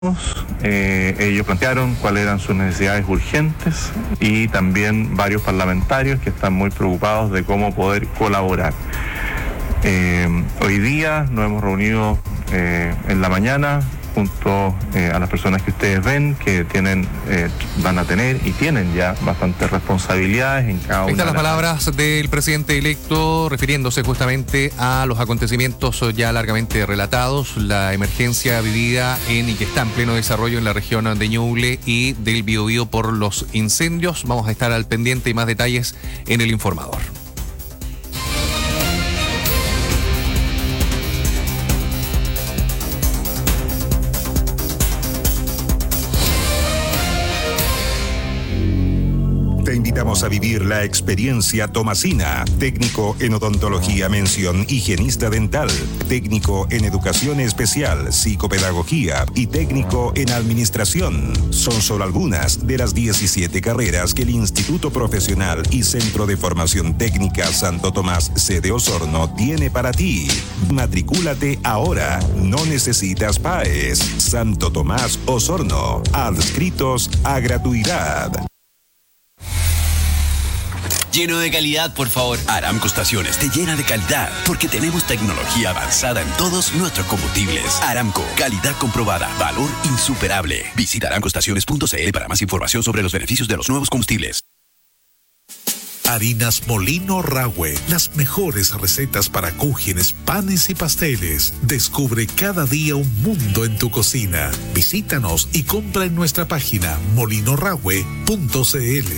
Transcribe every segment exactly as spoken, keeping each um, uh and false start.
Eh, ellos plantearon cuáles eran sus necesidades urgentes y también varios parlamentarios que están muy preocupados de cómo poder colaborar. Eh, hoy día nos hemos reunido eh, en la mañana junto eh, a las personas que ustedes ven que tienen, eh, van a tener y tienen ya bastantes responsabilidades en cada una. Están las de las palabras del presidente electo refiriéndose justamente a los acontecimientos ya largamente relatados, la emergencia vivida en y que está en pleno desarrollo en la región de Ñuble y del Biobío por los incendios. Vamos a estar al pendiente y más detalles en el informador. Te invitamos a vivir la experiencia Tomasina, técnico en odontología, mención higienista dental, técnico en educación especial, psicopedagogía y técnico en administración. Son solo algunas de las diecisiete carreras que el Instituto Profesional y Centro de Formación Técnica Santo Tomás, sede Osorno, tiene para ti. Matricúlate ahora, no necesitas P A E S. Santo Tomás Osorno, adscritos a gratuidad. Lleno de calidad, por favor. Aramco Estaciones te llena de calidad porque tenemos tecnología avanzada en todos nuestros combustibles. Aramco, calidad comprobada, valor insuperable. Visita aramco estaciones punto c l para más información sobre los beneficios de los nuevos combustibles. Harinas Molino Rahue, las mejores recetas para cúgenes, panes y pasteles. Descubre cada día un mundo en tu cocina. Visítanos y compra en nuestra página molino rahue punto c l.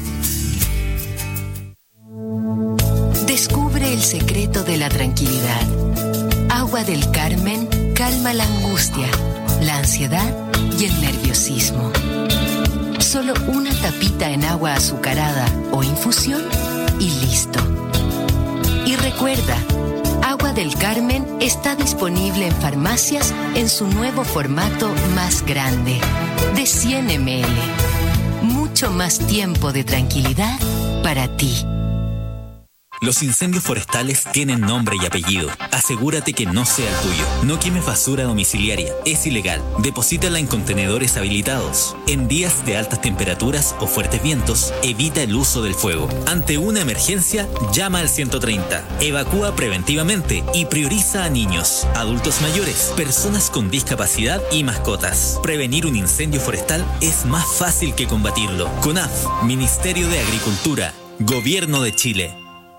Descubre el secreto de la tranquilidad. Agua del Carmen calma la angustia, la ansiedad y el nerviosismo. Solo una tapita en agua azucarada o infusión y listo. Y recuerda, Agua del Carmen está disponible en farmacias en su nuevo formato más grande, de cien mililitros. Mucho más tiempo de tranquilidad para ti. Los incendios forestales tienen nombre y apellido. Asegúrate que no sea el tuyo. No quemes basura domiciliaria. Es ilegal. Deposítala en contenedores habilitados. En días de altas temperaturas o fuertes vientos, evita el uso del fuego. Ante una emergencia, llama al ciento treinta. Evacúa preventivamente y prioriza a niños, adultos mayores, personas con discapacidad y mascotas. Prevenir un incendio forestal es más fácil que combatirlo. CONAF, Ministerio de Agricultura, Gobierno de Chile.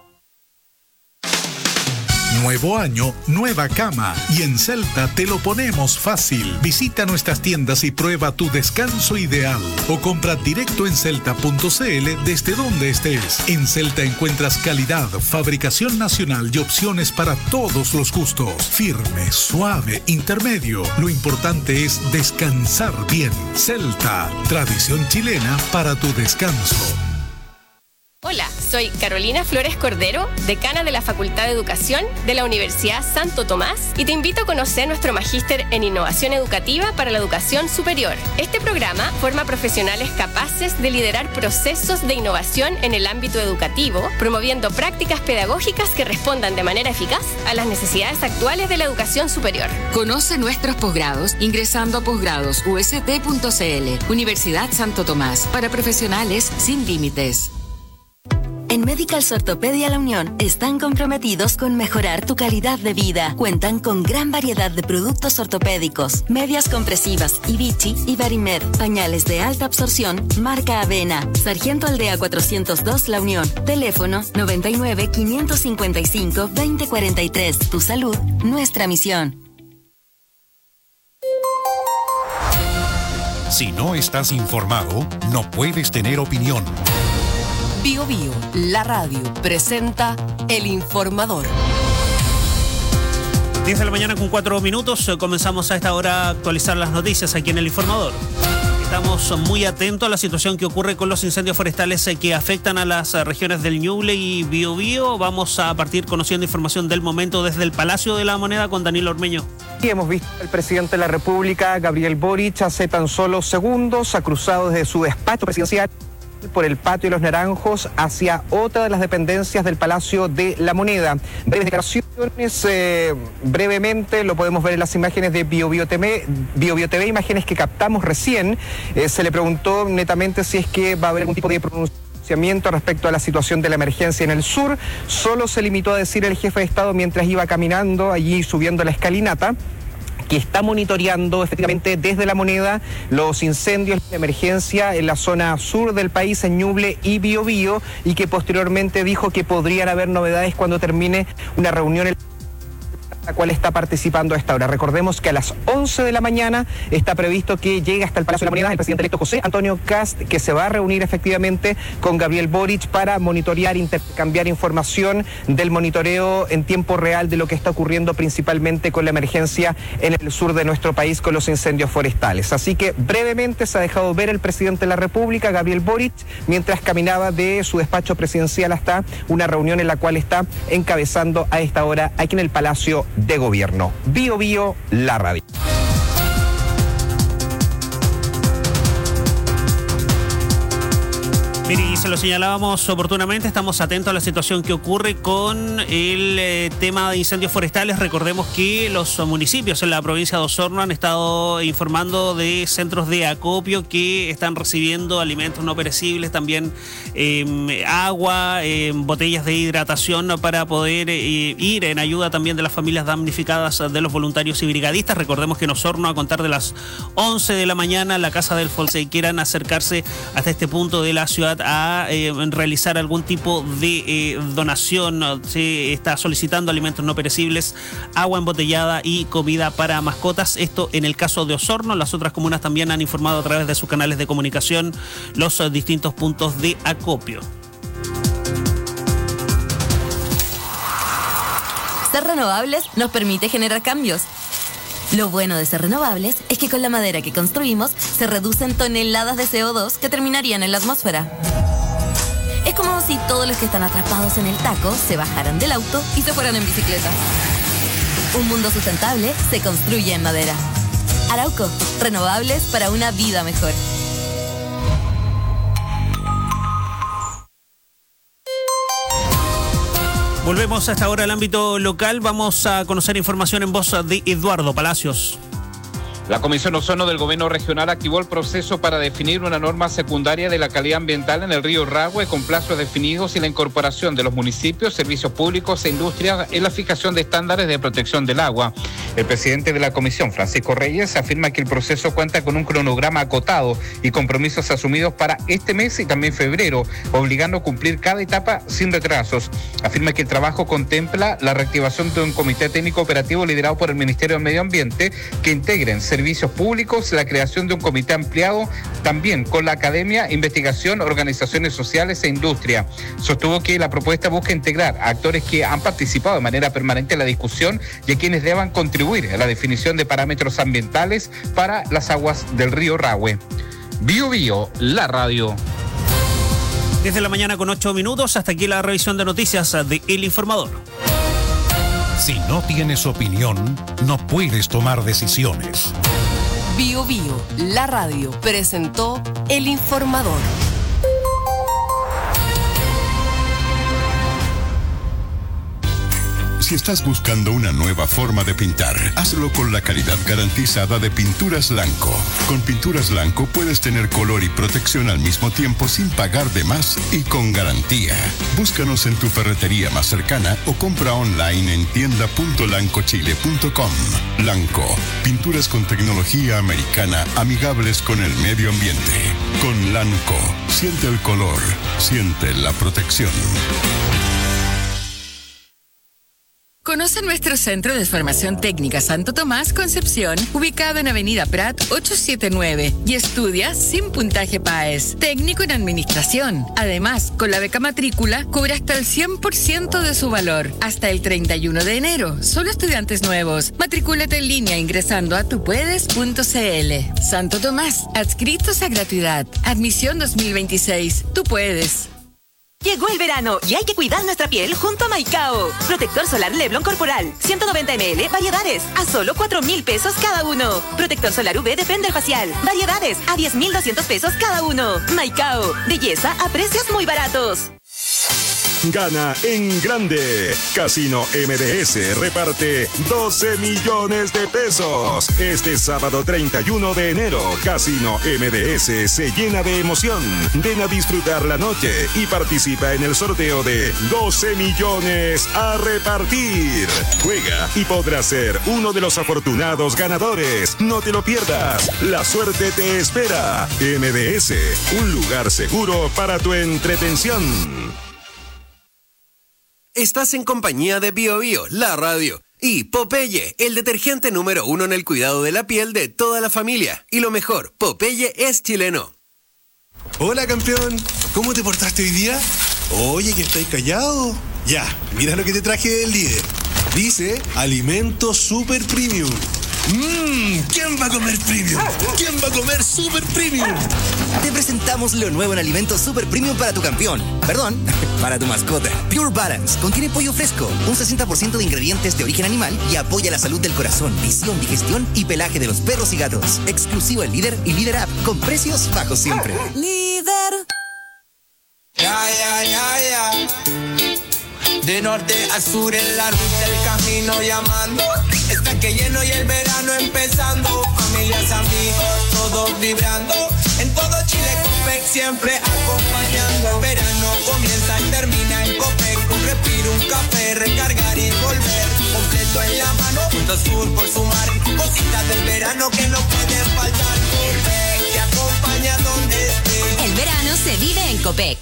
Nuevo año, nueva cama. Y en Celta te lo ponemos fácil. Visita nuestras tiendas y prueba tu descanso ideal. O compra directo en celta punto c l desde donde estés. En Celta encuentras calidad, fabricación nacional y opciones para todos los gustos. Firme, suave, intermedio. Lo importante es descansar bien. Celta, tradición chilena para tu descanso. Hola, soy Carolina Flores Cordero, decana de la Facultad de Educación de la Universidad Santo Tomás, y te invito a conocer nuestro magíster en Innovación Educativa para la Educación Superior. Este programa forma profesionales capaces de liderar procesos de innovación en el ámbito educativo, promoviendo prácticas pedagógicas que respondan de manera eficaz a las necesidades actuales de la educación superior. Conoce nuestros posgrados ingresando a posgrados u s t punto c l. Universidad Santo Tomás, para profesionales sin límites. En Medicals Ortopedia La Unión están comprometidos con mejorar tu calidad de vida. Cuentan con gran variedad de productos ortopédicos, medias compresivas, Vichy y Barimed, pañales de alta absorción, marca Avena. Sargento Aldea cuatrocientos dos La Unión. Teléfono noventa y nueve, quinientos cincuenta y cinco, veinte cuarenta y tres. Tu salud, nuestra misión. Si no estás informado, no puedes tener opinión. Bio Bio, la radio, presenta El Informador. diez de la mañana con cuatro minutos. Comenzamos a esta hora a actualizar las noticias aquí en El Informador. Estamos muy atentos a la situación que ocurre con los incendios forestales que afectan a las regiones del Ñuble y Biobío. Vamos a partir conociendo información del momento desde el Palacio de la Moneda con Daniel Ormeño. Y hemos visto al presidente de la República, Gabriel Boric, hace tan solo segundos, ha cruzado desde su despacho presidencial por el Patio de los Naranjos hacia otra de las dependencias del Palacio de la Moneda. Breves declaraciones, eh, brevemente, lo podemos ver en las imágenes de BioBio T V, BioBio T V, imágenes que captamos recién. Eh, se le preguntó netamente si es que va a haber algún tipo de pronunciamiento respecto a la situación de la emergencia en el sur. Solo se limitó a decir el jefe de Estado mientras iba caminando allí subiendo la escalinata, que está monitoreando efectivamente desde La Moneda los incendios de emergencia en la zona sur del país, en Ñuble y Biobío, y que posteriormente dijo que podrían haber novedades cuando termine una reunión en la cual está participando a esta hora. Recordemos que a las once de la mañana está previsto que llegue hasta el Palacio de la Moneda el presidente electo José Antonio Kast, que se va a reunir efectivamente con Gabriel Boric para monitorear, intercambiar información del monitoreo en tiempo real de lo que está ocurriendo principalmente con la emergencia en el sur de nuestro país con los incendios forestales. Así que brevemente se ha dejado ver el presidente de la República, Gabriel Boric, mientras caminaba de su despacho presidencial hasta una reunión en la cual está encabezando a esta hora aquí en el Palacio de Gobierno. Bio Bio, la radio. Mire, y se lo señalábamos oportunamente, estamos atentos a la situación que ocurre con el eh, tema de incendios forestales. Recordemos que los municipios en la provincia de Osorno han estado informando de centros de acopio que están recibiendo alimentos no perecibles, también eh, agua, eh, botellas de hidratación para poder eh, ir en ayuda también de las familias damnificadas de los voluntarios y brigadistas. Recordemos que en Osorno, a contar de las once de la mañana, la Casa del Folse quieran acercarse hasta este punto de la ciudad a eh, realizar algún tipo de eh, donación. Se está solicitando alimentos no perecibles, agua embotellada y comida para mascotas. Esto en el caso de Osorno. Las otras comunas también han informado a través de sus canales de comunicación los eh, distintos puntos de acopio. Ser renovables nos permite generar cambios. Lo bueno de ser renovables es que con la madera que construimos se reducen toneladas de C O dos que terminarían en la atmósfera. Es como si todos los que están atrapados en el taco se bajaran del auto y se fueran en bicicleta. Un mundo sustentable se construye en madera. Arauco, renovables para una vida mejor. Volvemos hasta ahora al ámbito local. Vamos a conocer información en voz de Eduardo Palacios. La Comisión Osorno del Gobierno Regional activó el proceso para definir una norma secundaria de la calidad ambiental en el río Rahue con plazos definidos y la incorporación de los municipios, servicios públicos e industrias en la fijación de estándares de protección del agua. El presidente de la Comisión, Francisco Reyes, afirma que el proceso cuenta con un cronograma acotado y compromisos asumidos para este mes y también febrero, obligando a cumplir cada etapa sin retrasos. Afirma que el trabajo contempla la reactivación de un comité técnico operativo liderado por el Ministerio del Medio Ambiente que integren servicios públicos, la creación de un comité ampliado también con la academia, investigación, organizaciones sociales e industria. Sostuvo que la propuesta busca integrar a actores que han participado de manera permanente en la discusión y a quienes deban contribuir a la definición de parámetros ambientales para las aguas del río Rahue. Bio Bio, la radio. Desde la mañana con ocho minutos, hasta aquí la revisión de noticias de El Informador. Si no tienes opinión, no puedes tomar decisiones. Bio Bio, la radio, presentó El Informador. Si estás buscando una nueva forma de pintar, hazlo con la calidad garantizada de Pinturas Lanco. Con Pinturas Lanco puedes tener color y protección al mismo tiempo sin pagar de más y con garantía. Búscanos en tu ferretería más cercana o compra online en tienda punto lanco chile punto com. Lanco, pinturas con tecnología americana amigables con el medio ambiente. Con Lanco, siente el color, siente la protección. Conoce nuestro Centro de Formación Técnica Santo Tomás Concepción, ubicado en Avenida Prat ochocientos setenta y nueve, y estudia sin puntaje P A E S, técnico en administración. Además, con la beca matrícula, cubre hasta el cien por ciento de su valor, hasta el treinta y uno de enero. Solo estudiantes nuevos. Matricúlate en línea ingresando a tupuedes punto c l. Santo Tomás, adscritos a gratuidad. Admisión dos mil veintiséis. Tú puedes. Llegó el verano y hay que cuidar nuestra piel junto a Maicao. Protector solar Leblon Corporal, ciento noventa mililitros, variedades, a solo cuatro mil pesos cada uno. Protector solar U V Defender Facial, variedades, a diez mil doscientos pesos cada uno. Maicao, belleza a precios muy baratos. Gana en grande. Casino M D S reparte doce millones de pesos. Este sábado treinta y uno de enero, Casino M D S se llena de emoción. Ven a disfrutar la noche y participa en el sorteo de doce millones a repartir. Juega y podrás ser uno de los afortunados ganadores. No te lo pierdas. La suerte te espera. M D S, un lugar seguro para tu entretención. Estás en compañía de Bio Bio, la radio, y Popeye, el detergente número uno en el cuidado de la piel de toda la familia. Y lo mejor, Popeye es chileno. Hola, campeón. ¿Cómo te portaste hoy día? Oye, que estáis callado. Ya, mira lo que te traje del líder. Dice Alimento Super Premium. Mmm, ¿quién va a comer premium? ¿Quién va a comer super premium? Te presentamos lo nuevo en Alimentos Super Premium para tu campeón. Perdón, para tu mascota. Pure Balance contiene pollo fresco, un sesenta por ciento de ingredientes de origen animal y apoya la salud del corazón, visión, digestión y pelaje de los perros y gatos. Exclusivo en Líder y Líder App, con precios bajos siempre. Líder. Ya, ya, ya, ya. De norte a sur en la ruta el camino llamando. Está que lleno y el verano empezando. Familias, amigos, todos vibrando. En todo Chile Copec siempre acompañando. El verano comienza y termina en Copec. Un respiro, un café, recargar y volver. Completo en la mano, junto sur por sumar. Cositas del verano que no pueden faltar. Copec te acompaña donde estés. El verano se vive en Copec.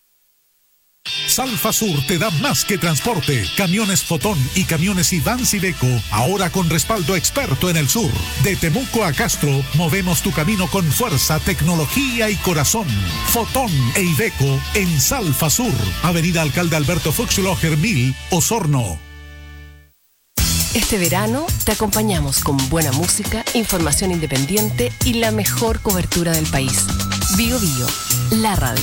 Salfa Sur te da más que transporte. Camiones Fotón y camiones Ivans Iveco, ahora con respaldo experto en el sur. De Temuco a Castro, movemos tu camino con fuerza, tecnología y corazón. Fotón e Iveco en Salfa Sur. Avenida Alcalde Alberto Fuchsloger mil, Osorno. Este verano te acompañamos con buena música, información independiente y la mejor cobertura del país. Bio Bio, la radio.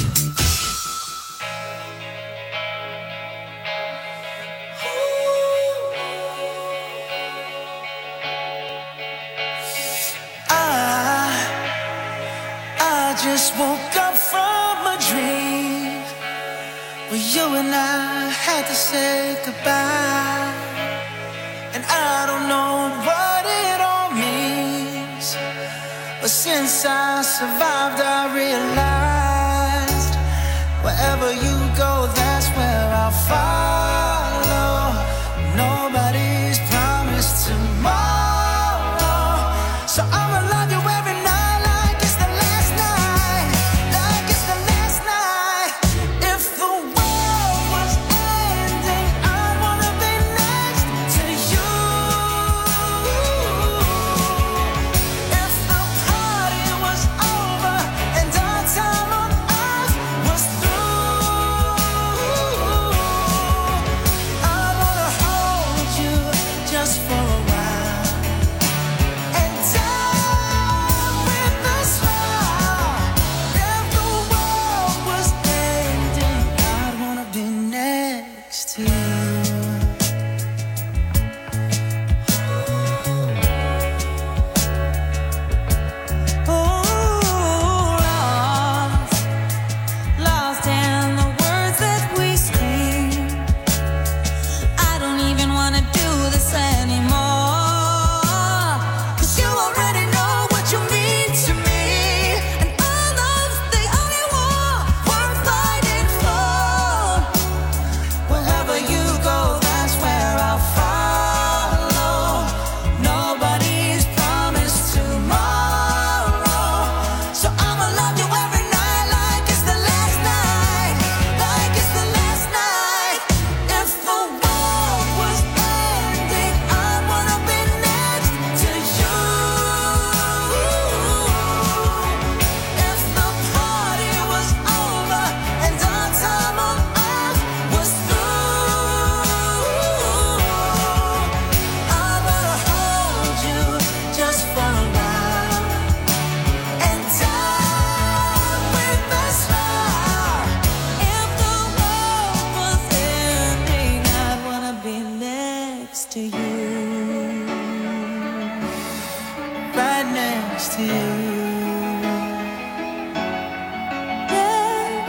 Just woke up from a dream where you and I had to say goodbye, and I don't know what it all means, but since I survived I realized wherever you go that's where I'll follow. Nobody's promised tomorrow, so I'ma love you every night.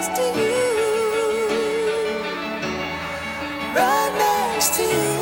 next to you. Right next to you.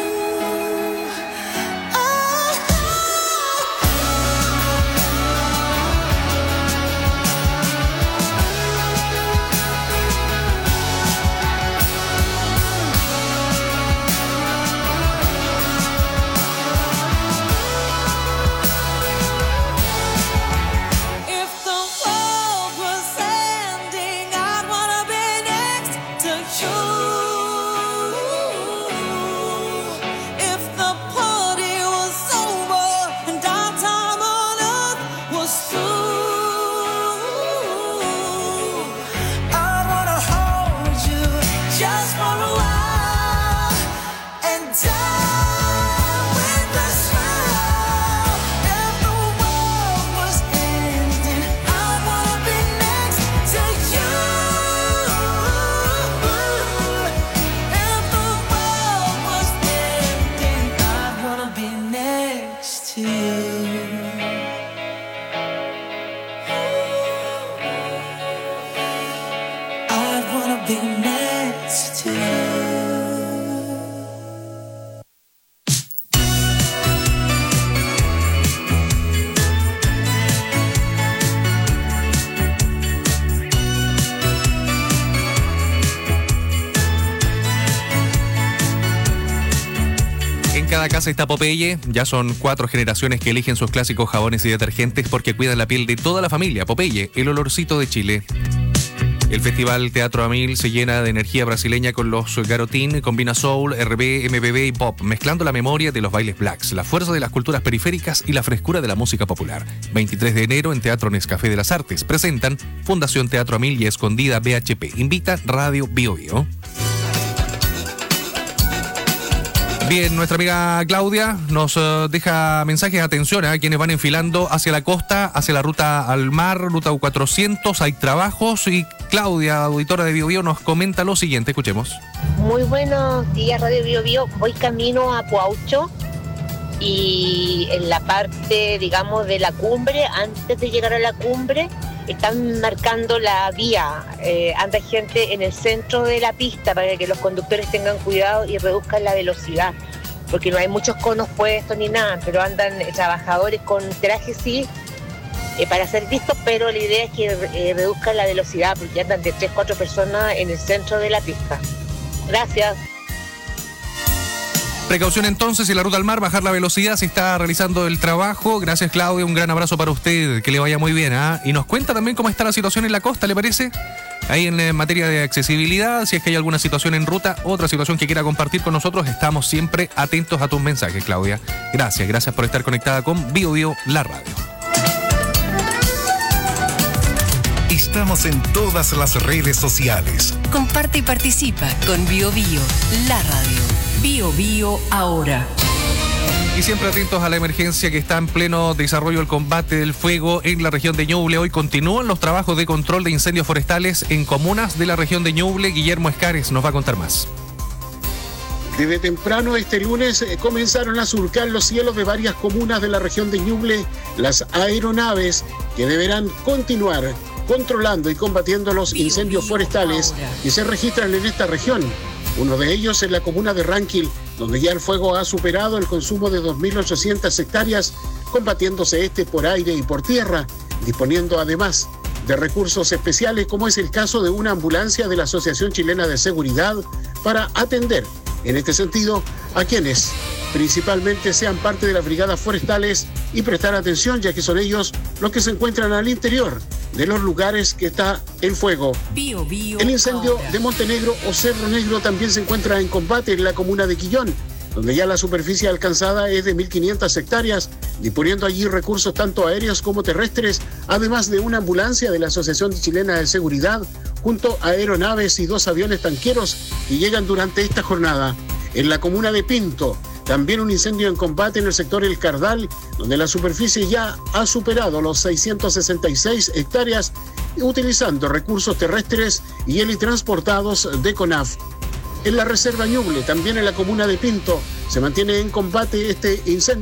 Cada casa está Popeye, ya son cuatro generaciones que eligen sus clásicos jabones y detergentes porque cuidan la piel de toda la familia. Popeye, el olorcito de Chile. El Festival Teatro Amil se llena de energía brasileña con los Garotín, combina soul, R B, M P B y pop, mezclando la memoria de los bailes blacks, la fuerza de las culturas periféricas y la frescura de la música popular. veintitrés de enero en Teatro Nescafé de las Artes. Presentan Fundación Teatro Amil y Escondida B H P. Invita Radio Bio Bio. Bien, nuestra amiga Claudia nos uh, deja mensajes de atención a quienes van enfilando hacia la costa, hacia la ruta al mar, ruta U cuatrocientos, hay trabajos y Claudia, auditora de Bio Bio, nos comenta lo siguiente, escuchemos. Muy buenos días, Radio Bio Bio, voy camino a Puaucho y en la parte, digamos, de la cumbre, antes de llegar a la cumbre, están marcando la vía, eh, anda gente en el centro de la pista para que los conductores tengan cuidado y reduzcan la velocidad, porque no hay muchos conos puestos ni nada, pero andan eh, trabajadores con trajes sí, eh, para ser vistos, pero la idea es que eh, reduzcan la velocidad, porque andan de tres, cuatro personas en el centro de la pista. Gracias. Precaución entonces en la ruta al mar, bajar la velocidad, se está realizando el trabajo. Gracias, Claudia, un gran abrazo para usted, que le vaya muy bien, ¿eh? Y nos cuenta también cómo está la situación en la costa, ¿le parece? Ahí en, en materia de accesibilidad, si es que hay alguna situación en ruta, otra situación que quiera compartir con nosotros, estamos siempre atentos a tus mensajes, Claudia. Gracias, gracias por estar conectada con Bio Bio, la radio. Estamos en todas las redes sociales. Comparte y participa con Bio Bio, la radio. Bio Bio ahora. Y siempre atentos a la emergencia que está en pleno desarrollo el combate del fuego en la región de Ñuble. Hoy continúan los trabajos de control de incendios forestales en comunas de la región de Ñuble. Guillermo Escares nos va a contar más. Desde temprano este lunes eh, comenzaron a surcar los cielos de varias comunas de la región de Ñuble las aeronaves que deberán continuar controlando y combatiendo los incendios forestales que se registran en esta región. Uno de ellos en la comuna de Ranquil, donde ya el fuego ha superado el consumo de dos mil ochocientas hectáreas, combatiéndose este por aire y por tierra, disponiendo además de recursos especiales, como es el caso de una ambulancia de la Asociación Chilena de Seguridad, para atender, en este sentido, a quienes principalmente sean parte de las brigadas forestales y prestar atención, ya que son ellos los que se encuentran al interior de los lugares que está el fuego. Bio, bio, el incendio ahora. de Montenegro o Cerro Negro también se encuentra en combate en la comuna de Quillón, donde ya la superficie alcanzada es de mil quinientas hectáreas, disponiendo allí recursos tanto aéreos como terrestres, además de una ambulancia de la Asociación Chilena de Seguridad, junto a aeronaves y dos aviones tanqueros que llegan durante esta jornada. En la comuna de Pinto, también un incendio en combate en el sector El Cardal, donde la superficie ya ha superado los seiscientas sesenta y seis hectáreas, utilizando recursos terrestres y helitransportados de CONAF. En la Reserva Ñuble, también en la comuna de Pinto, se mantiene en combate este incendio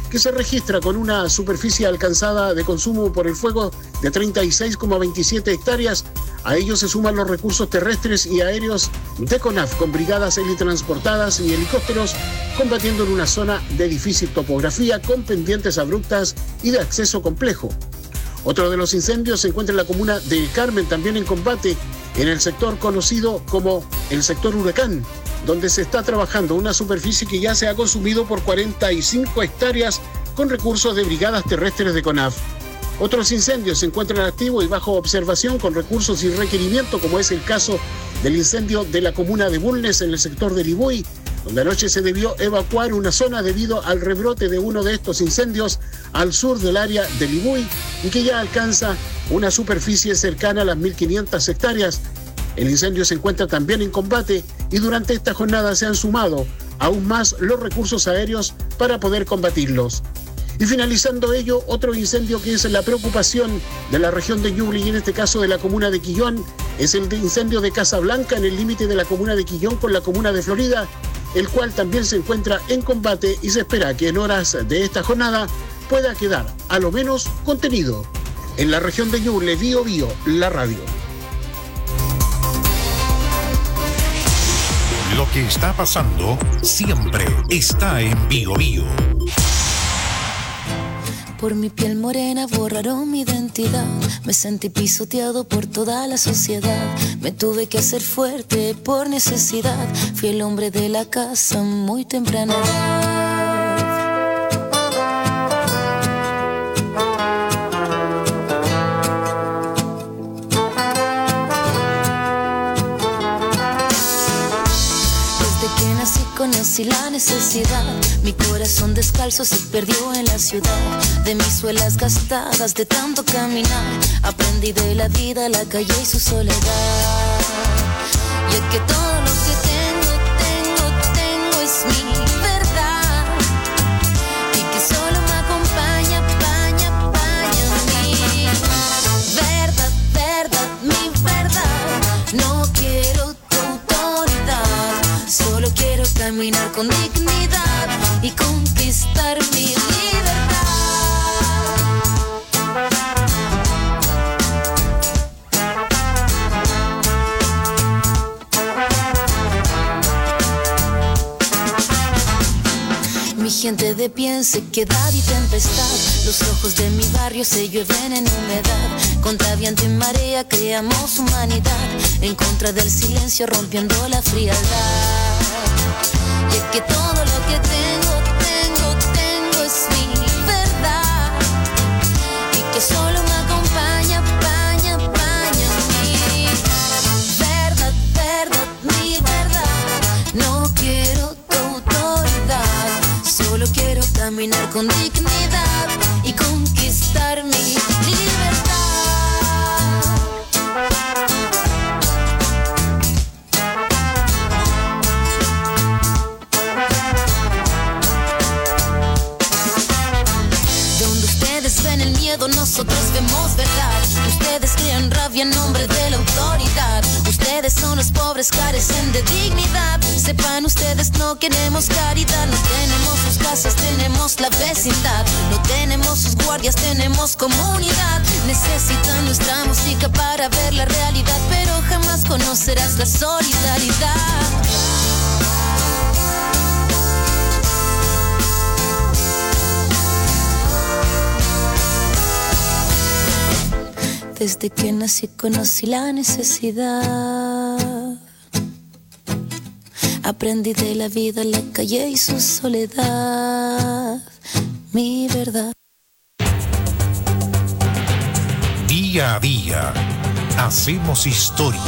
que se registra con una superficie alcanzada de consumo por el fuego de treinta y seis coma veintisiete hectáreas. A ello se suman los recursos terrestres y aéreos de CONAF, con brigadas helitransportadas y helicópteros combatiendo en una zona de difícil topografía, con pendientes abruptas y de acceso complejo. Otro de los incendios se encuentra en la comuna de El Carmen, también en combate, en el sector conocido como el sector Huracán, donde se está trabajando una superficie que ya se ha consumido por cuarenta y cinco hectáreas con recursos de brigadas terrestres de CONAF. Otros incendios se encuentran activos y bajo observación con recursos y requerimiento, como es el caso del incendio de la comuna de Bulnes en el sector de Libuy, donde anoche se debió evacuar una zona debido al rebrote de uno de estos incendios al sur del área de Libuy y que ya alcanza una superficie cercana a las mil quinientas hectáreas. El incendio se encuentra también en combate y durante esta jornada se han sumado aún más los recursos aéreos para poder combatirlos. Y finalizando ello, otro incendio que es la preocupación de la región de Ñuble y en este caso de la comuna de Quillón, es el de incendio de Casablanca en el límite de la comuna de Quillón con la comuna de Florida, el cual también se encuentra en combate y se espera que en horas de esta jornada pueda quedar a lo menos contenido. En la región de Ñuble, Bío Bío, la radio. Lo que está pasando siempre está en Bío Bío. Por mi piel morena borraron mi identidad. Me sentí pisoteado por toda la sociedad. Me tuve que hacer fuerte por necesidad. Fui el hombre de la casa muy temprana edad. Conocí la necesidad, mi corazón descalzo se perdió en la ciudad. De mis suelas gastadas de tanto caminar, aprendí de la vida, la calle y su soledad. Y es que todo lo que tengo, tengo, tengo es mi verdad. Y que solo me acompaña, paña, paña mi verdad, verdad, mi verdad. No quiero tu autoridad, solo quiero caminar con dignidad y conquistar mi libertad. Mi gente de pie en sequedad y tempestad, los ojos de mi barrio se llueven en humedad. Contra viento y marea creamos humanidad, en contra del silencio rompiendo la frialdad. Y es que todo lo que tengo, tengo, tengo es mi verdad. Y que solo me acompaña, paña, paña mi verdad, verdad, mi verdad. No quiero tu autoridad, solo quiero caminar con dignidad y conquistar mi libertad. Ven el miedo, nosotros vemos verdad. Ustedes crean rabia en nombre de la autoridad. Ustedes son los pobres, carecen de dignidad. Sepan ustedes, no queremos caridad. No tenemos sus casas, tenemos la vecindad. No tenemos sus guardias, tenemos comunidad. Necesitan nuestra música para ver la realidad, pero jamás conocerás la solidaridad. Desde que nací conocí la necesidad. Aprendí de la vida, la calle y su soledad. Mi verdad. Día a día, hacemos historia.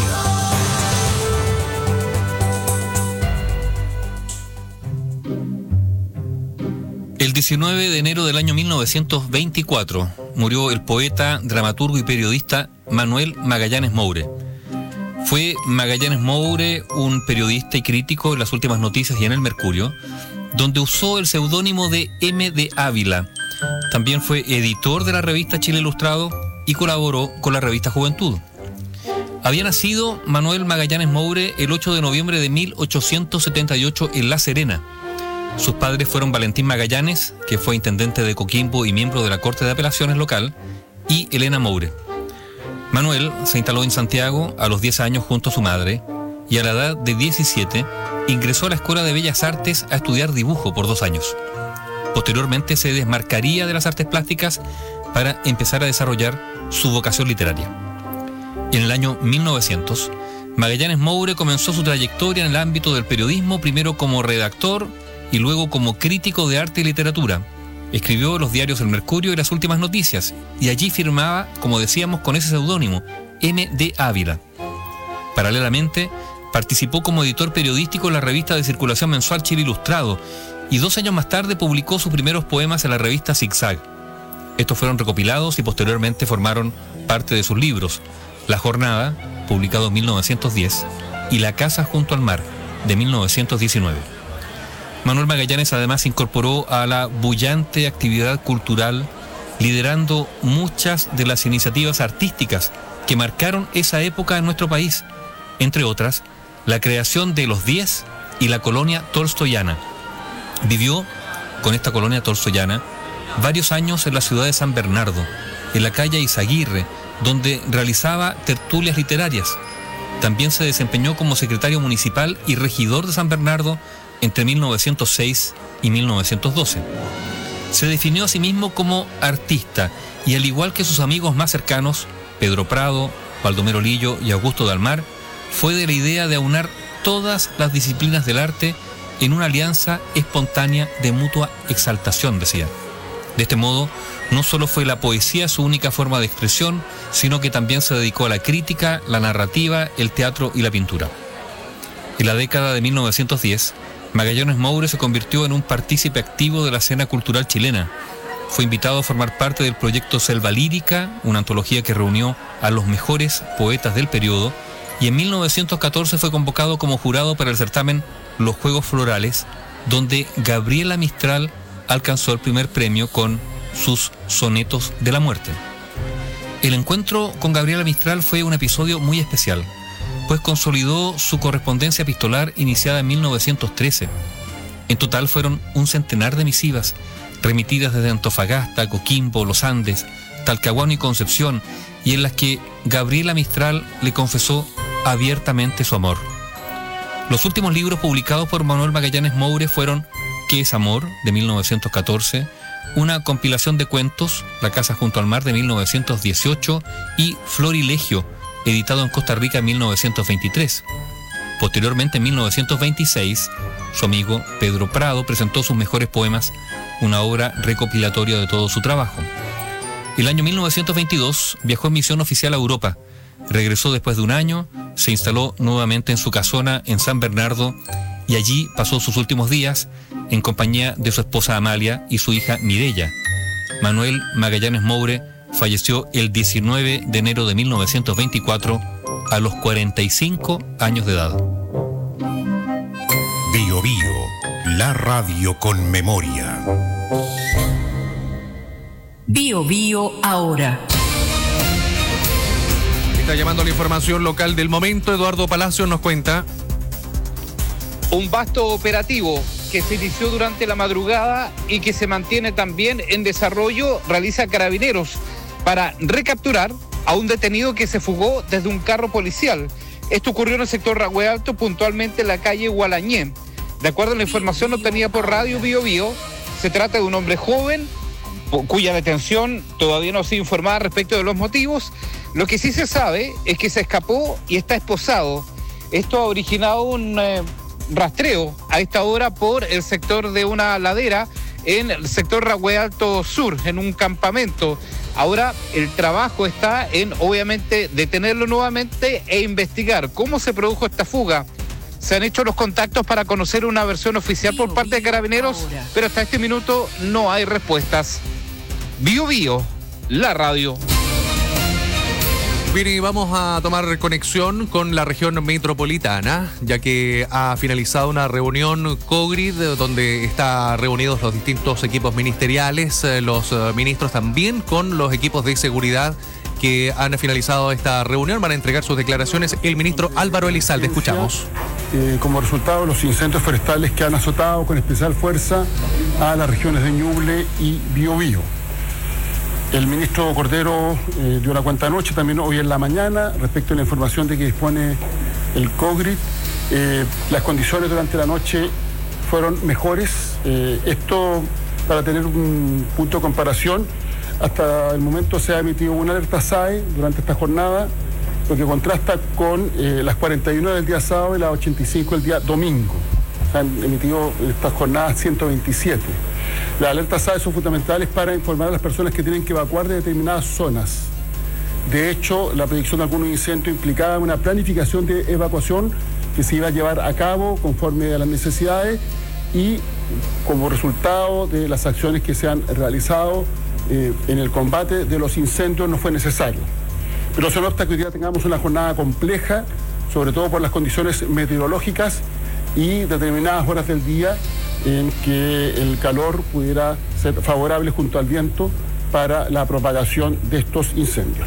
El diecinueve de enero del año mil novecientos veinticuatro murió el poeta, dramaturgo y periodista Manuel Magallanes Moure. Fue Magallanes Moure un periodista y crítico en Las Últimas Noticias y en El Mercurio, donde usó el seudónimo de M. de Ávila. También fue editor de la revista Chile Ilustrado y colaboró con la revista Juventud. Había nacido Manuel Magallanes Moure el ocho de noviembre de mil ochocientos setenta y ocho en La Serena. Sus padres fueron Valentín Magallanes, que fue intendente de Coquimbo y miembro de la Corte de Apelaciones local, y Elena Moure. Manuel se instaló en Santiago a los diez años junto a su madre y a la edad de diecisiete ingresó a la Escuela de Bellas Artes a estudiar dibujo por dos años. Posteriormente se desmarcaría de las artes plásticas para empezar a desarrollar su vocación literaria. En el año mil novecientos, Magallanes Moure comenzó su trayectoria en el ámbito del periodismo, primero como redactor y luego como crítico de arte y literatura. Escribió los diarios El Mercurio y Las Últimas Noticias, y allí firmaba, como decíamos, con ese seudónimo, M D Ávila. Paralelamente, participó como editor periodístico en la revista de circulación mensual Chile Ilustrado, y dos años más tarde publicó sus primeros poemas en la revista Zigzag. Estos fueron recopilados y posteriormente formaron parte de sus libros, La Jornada, publicado en mil novecientos diez, y La Casa junto al mar, de mil novecientos diecinueve. Manuel Magallanes además se incorporó a la bullante actividad cultural, liderando muchas de las iniciativas artísticas que marcaron esa época en nuestro país, entre otras, la creación de Los Diez y la colonia tolstoyana. Vivió con esta colonia tolstoyana varios años en la ciudad de San Bernardo, en la calle Izaguirre, donde realizaba tertulias literarias. También se desempeñó como secretario municipal y regidor de San Bernardo entre mil novecientos seis y mil novecientos doce. Se definió a sí mismo como artista y, al igual que sus amigos más cercanos, Pedro Prado, Baldomero Lillo y Augusto Dalmar, fue de la idea de aunar todas las disciplinas del arte en una alianza espontánea de mutua exaltación, decía. De este modo, no solo fue la poesía su única forma de expresión, sino que también se dedicó a la crítica, la narrativa, el teatro y la pintura. En la década de mil novecientos diez, Magallanes Moure se convirtió en un partícipe activo de la escena cultural chilena. Fue invitado a formar parte del proyecto Selva Lírica, una antología que reunió a los mejores poetas del periodo, y en mil novecientos catorce fue convocado como jurado para el certamen Los Juegos Florales, donde Gabriela Mistral alcanzó el primer premio con sus Sonetos de la Muerte. El encuentro con Gabriela Mistral fue un episodio muy especial, pues consolidó su correspondencia epistolar iniciada en mil novecientos trece. En total fueron un centenar de misivas, remitidas desde Antofagasta, Coquimbo, Los Andes, Talcahuano y Concepción, y en las que Gabriela Mistral le confesó abiertamente su amor. Los últimos libros publicados por Manuel Magallanes Moure fueron ¿Qué es amor?, de mil novecientos catorce, una compilación de cuentos, La Casa junto al mar, de mil novecientos dieciocho, y Florilegio, editado en Costa Rica en mil novecientos veintitrés. Posteriormente, en mil novecientos veintiséis, su amigo Pedro Prado presentó sus mejores poemas, una obra recopilatoria de todo su trabajo. El año mil novecientos veintidós viajó en misión oficial a Europa. Regresó después de un año, se instaló nuevamente en su casona en San Bernardo y allí pasó sus últimos días en compañía de su esposa Amalia y su hija Mireya. Manuel Magallanes Moure falleció el diecinueve de enero de mil novecientos veinticuatro a los cuarenta y cinco años de edad. Bio Bio, la radio con memoria. Bio Bio ahora. Está llamando la información local del momento. Eduardo Palacios nos cuenta. Un vasto operativo que se inició durante la madrugada y que se mantiene también en desarrollo realiza Carabineros para recapturar a un detenido que se fugó desde un carro policial. Esto ocurrió en el sector Rahue Alto, puntualmente en la calle Gualañé. De acuerdo a la información obtenida por Radio Bio Bio, se trata de un hombre joven cuya detención todavía no se ha informado respecto de los motivos. Lo que sí se sabe es que se escapó y está esposado. Esto ha originado un eh, rastreo a esta hora por el sector de una ladera en el sector Rahue Alto Sur, en un campamento. Ahora el trabajo está en, obviamente, detenerlo nuevamente e investigar cómo se produjo esta fuga. Se han hecho los contactos para conocer una versión oficial por parte de Carabineros, pero hasta este minuto no hay respuestas. Bio Bio, la radio. Bien, y vamos a tomar conexión con la región metropolitana, ya que ha finalizado una reunión COGRID, donde están reunidos los distintos equipos ministeriales, los ministros también con los equipos de seguridad que han finalizado esta reunión. Van a entregar sus declaraciones el ministro Álvaro Elizalde. Escuchamos. eh, como resultado de los incendios forestales que han azotado con especial fuerza a las regiones de Ñuble y Biobío. El ministro Cordero eh, dio la cuenta anoche, también hoy en la mañana, respecto a la información de que dispone el COGRIT. Eh, las condiciones durante la noche fueron mejores. Eh, esto, para tener un punto de comparación, hasta el momento se ha emitido una alerta S A E durante esta jornada, lo que contrasta con eh, las cuarenta y uno del día sábado y las ochenta y cinco del día domingo. Se han emitido estas jornadas ciento veintisiete. Las alertas S A E son fundamentales para informar a las personas que tienen que evacuar de determinadas zonas. De hecho, la predicción de algunos incendios implicaba una planificación de evacuación que se iba a llevar a cabo conforme a las necesidades y como resultado de las acciones que se han realizado eh, en el combate de los incendios no fue necesario. Pero se nota que hoy día tengamos una jornada compleja, sobre todo por las condiciones meteorológicas y determinadas horas del día en que el calor pudiera ser favorable junto al viento para la propagación de estos incendios.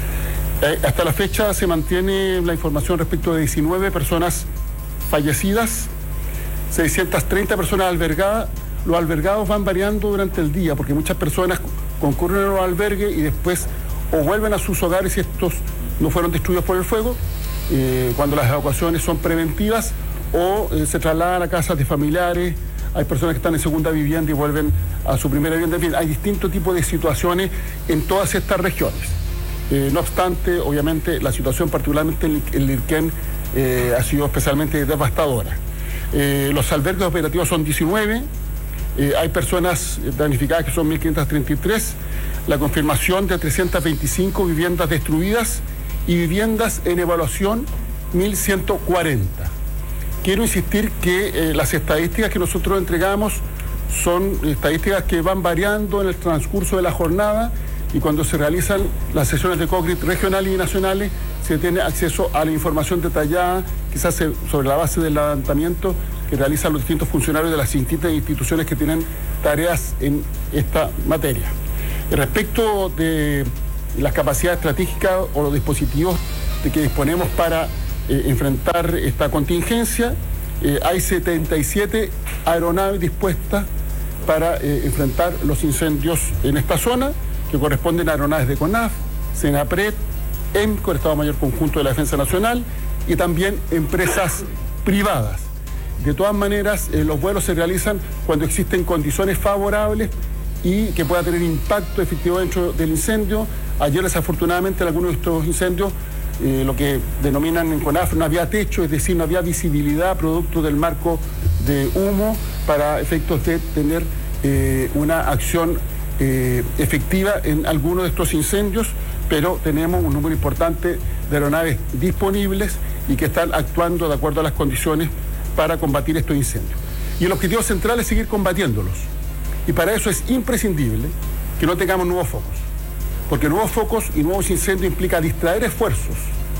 Eh, hasta la fecha se mantiene la información respecto de diecinueve personas fallecidas, seiscientas treinta personas albergadas. Los albergados van variando durante el día porque muchas personas concurren a los albergues y después o vuelven a sus hogares si estos no fueron destruidos por el fuego, eh, cuando las evacuaciones son preventivas, o eh, se trasladan a casas de familiares. Hay personas que están en segunda vivienda y vuelven a su primera vivienda. En fin, hay distintos tipos de situaciones en todas estas regiones. Eh, no obstante, obviamente, la situación particularmente en Lirquén eh, ha sido especialmente devastadora. Eh, los albergues operativos son diecinueve, eh, hay personas damnificadas que son mil quinientas treinta y tres, la confirmación de trescientas veinticinco viviendas destruidas y viviendas en evaluación mil ciento cuarenta. Quiero insistir que eh, las estadísticas que nosotros entregamos son estadísticas que van variando en el transcurso de la jornada y cuando se realizan las sesiones de COGRIT regionales y nacionales se tiene acceso a la información detallada, quizás sobre la base del levantamiento que realizan los distintos funcionarios de las distintas instituciones que tienen tareas en esta materia. Respecto de las capacidades estratégicas o los dispositivos de que disponemos para eh, enfrentar esta contingencia, eh, hay setenta y siete aeronaves dispuestas para eh, enfrentar los incendios en esta zona, que corresponden a aeronaves de CONAF, SENAPRED, EMCO, el Estado Mayor Conjunto de la Defensa Nacional, y también empresas privadas. De todas maneras, eh, los vuelos se realizan cuando existen condiciones favorables y que pueda tener impacto efectivo dentro del incendio. Ayer, desafortunadamente, en algunos de estos incendios, eh, lo que denominan en CONAF, no había techo, es decir, no había visibilidad producto del marco de humo para efectos de tener eh, una acción eh, efectiva en algunos de estos incendios, pero tenemos un número importante de aeronaves disponibles y que están actuando de acuerdo a las condiciones para combatir estos incendios. Y el objetivo central es seguir combatiéndolos. Y para eso es imprescindible que no tengamos nuevos focos, porque nuevos focos y nuevos incendios implica distraer esfuerzos.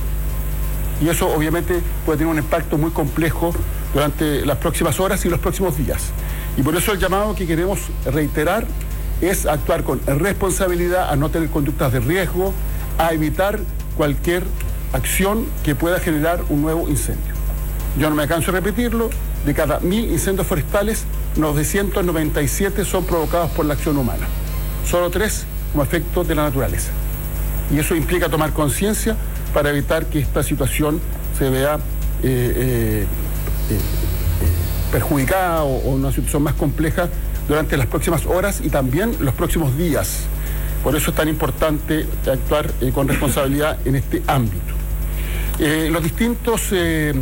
Y eso obviamente puede tener un impacto muy complejo durante las próximas horas y los próximos días. Y por eso el llamado que queremos reiterar es actuar con responsabilidad, a no tener conductas de riesgo, a evitar cualquier acción que pueda generar un nuevo incendio. Yo no me canso de repetirlo, de cada mil incendios forestales, novecientos noventa y siete son provocados por la acción humana, solo tres como efecto de la naturaleza. Y eso implica tomar conciencia para evitar que esta situación se vea eh, eh, eh, perjudicada o, o una situación más compleja durante las próximas horas y también los próximos días. Por eso es tan importante actuar eh, con responsabilidad en este ámbito. Eh, los distintos eh,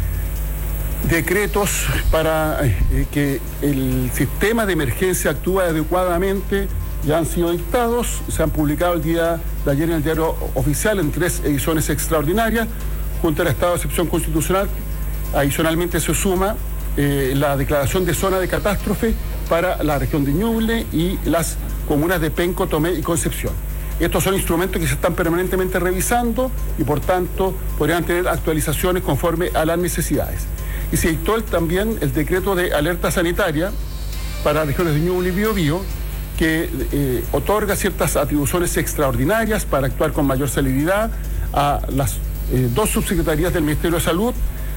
decretos para eh, que el sistema de emergencia actúe adecuadamente ya han sido dictados, se han publicado el día de ayer en el Diario Oficial en tres ediciones extraordinarias, junto al estado de excepción constitucional. Adicionalmente se suma eh, la declaración de zona de catástrofe para la región de Ñuble y las comunas de Penco, Tomé y Concepción. Estos son instrumentos que se están permanentemente revisando y por tanto podrían tener actualizaciones conforme a las necesidades. Y se dictó el, también el decreto de alerta sanitaria para regiones de Ñuble y Biobío, que eh, otorga ciertas atribuciones extraordinarias para actuar con mayor celeridad a las eh, dos subsecretarías del Ministerio de Salud,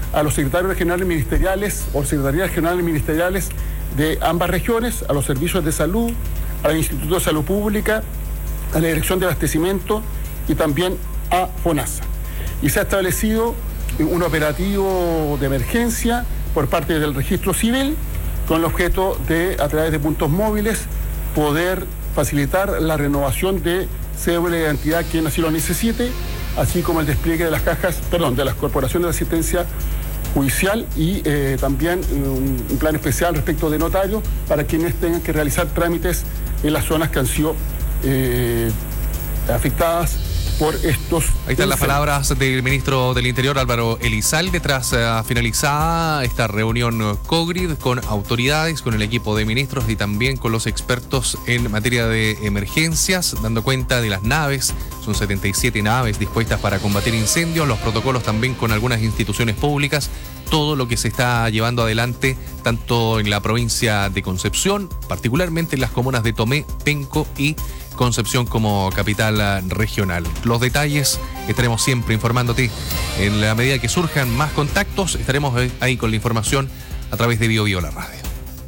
a los secretarios regionales ministeriales o secretarías regionales ministeriales de ambas regiones, a los servicios de salud, al Instituto de Salud Pública, a la Dirección de Abastecimiento y también a FONASA. Y se ha establecido un operativo de emergencia por parte del Registro Civil con el objeto de, a través de puntos móviles, poder facilitar la renovación de cédula de identidad quien así lo necesite, así como el despliegue de las cajas, perdón, de las corporaciones de asistencia judicial y eh, también un, un plan especial respecto de notarios para quienes tengan que realizar trámites en las zonas que han sido eh, afectadas por estos... Ahí están las palabras del ministro del Interior, Álvaro Elizalde, tras uh, finalizada esta reunión COGRID con autoridades, con el equipo de ministros y también con los expertos en materia de emergencias, dando cuenta de las naves. Son setenta y siete naves dispuestas para combatir incendios, los protocolos también con algunas instituciones públicas, todo lo que se está llevando adelante tanto en la provincia de Concepción, particularmente en las comunas de Tomé, Penco y Concepción como capital regional. Los detalles estaremos siempre informándote. En la medida que surjan más contactos, estaremos ahí con la información a través de Bio Bio, la radio.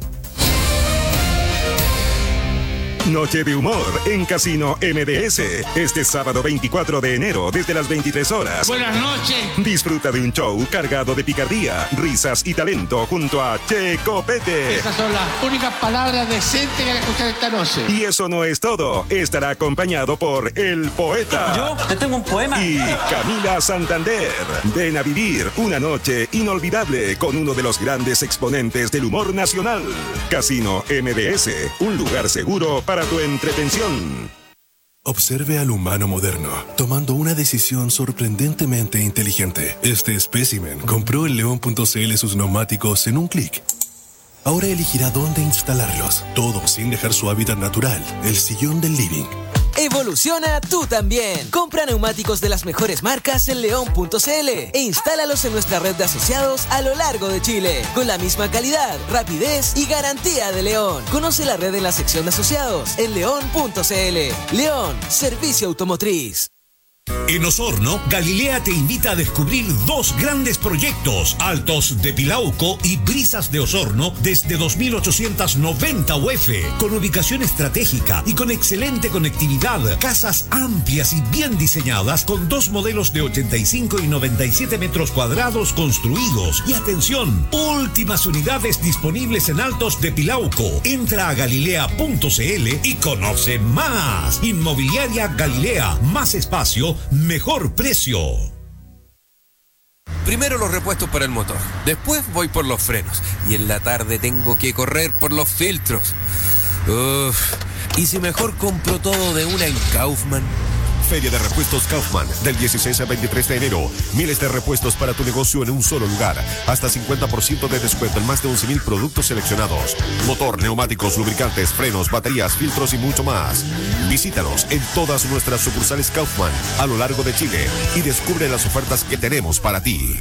Noche de humor en Casino M D S. Este sábado veinticuatro de enero desde las veintitrés horas. Buenas noches. Disfruta de un show cargado de picardía, risas y talento junto a Che Copete. Esas son las únicas palabras decentes que hay que escuchar esta noche. Y eso no es todo. Estará acompañado por El Poeta. ¿Yo? Te tengo un poema. Y Camila Santander. Ven a vivir una noche inolvidable con uno de los grandes exponentes del humor nacional. Casino M D S. Un lugar seguro para para tu entretención. Observe al humano moderno, tomando una decisión sorprendentemente inteligente. Este espécimen compró en león punto c l sus neumáticos en un clic. Ahora elegirá dónde instalarlos, todo sin dejar su hábitat natural, el sillón del living. Evoluciona tú también. Compra neumáticos de las mejores marcas en león punto c l e instálalos en nuestra red de asociados a lo largo de Chile, con la misma calidad, rapidez y garantía de León. Conoce la red en la sección de asociados en león punto c l. León, servicio automotriz. En Osorno, Galilea te invita a descubrir dos grandes proyectos, Altos de Pilauco y Brisas de Osorno, desde dos mil ochocientos noventa U F, con ubicación estratégica y con excelente conectividad, casas amplias y bien diseñadas, con dos modelos de ochenta y cinco y noventa y siete metros cuadrados construidos. Y atención, últimas unidades disponibles en Altos de Pilauco. Entra a galilea punto c l y conoce más. Inmobiliaria Galilea, más espacio, mejor precio. Primero los repuestos para el motor, después voy por los frenos y en la tarde tengo que correr por los filtros. Uf, ¿y si mejor compro todo de una en Kaufman? Feria de Repuestos Kaufman, del dieciséis al veintitrés de enero. Miles de repuestos para tu negocio en un solo lugar. Hasta cincuenta por ciento de descuento en más de once mil productos seleccionados. Motor, neumáticos, lubricantes, frenos, baterías, filtros y mucho más. Visítanos en todas nuestras sucursales Kaufman a lo largo de Chile y descubre las ofertas que tenemos para ti.